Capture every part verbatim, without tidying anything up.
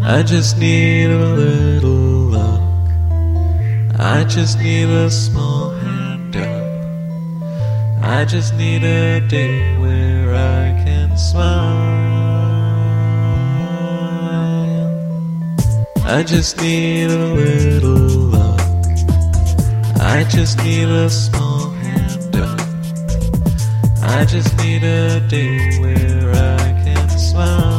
I just need a little luck. I just need a small hand up. I just need a day where I can smile. I just need a little luck. I just need a small hand up. I just need a day where I can smile.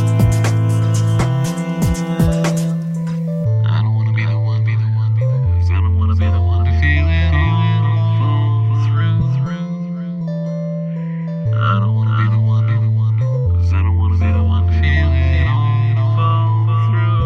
I don't wanna be the one, be the one, be the one. 'Cause I don't wanna be the one to feel it all fall through. I don't wanna be the one, be the one, 'cause I don't wanna be the one to feel it all fall through.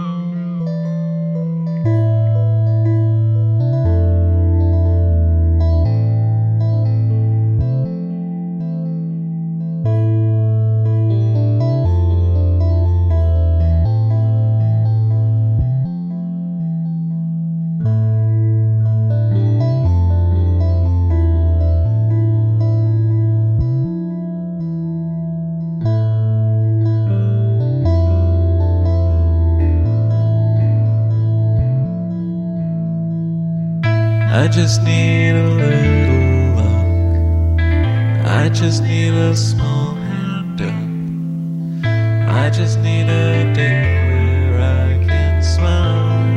I just need a little luck. I just need a small hand up. I just need a day where I can smile.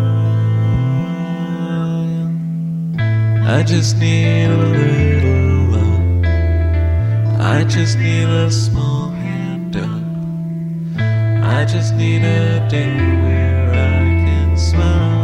I just need a little luck. I just need a small hand up. I just need a day where I can smile.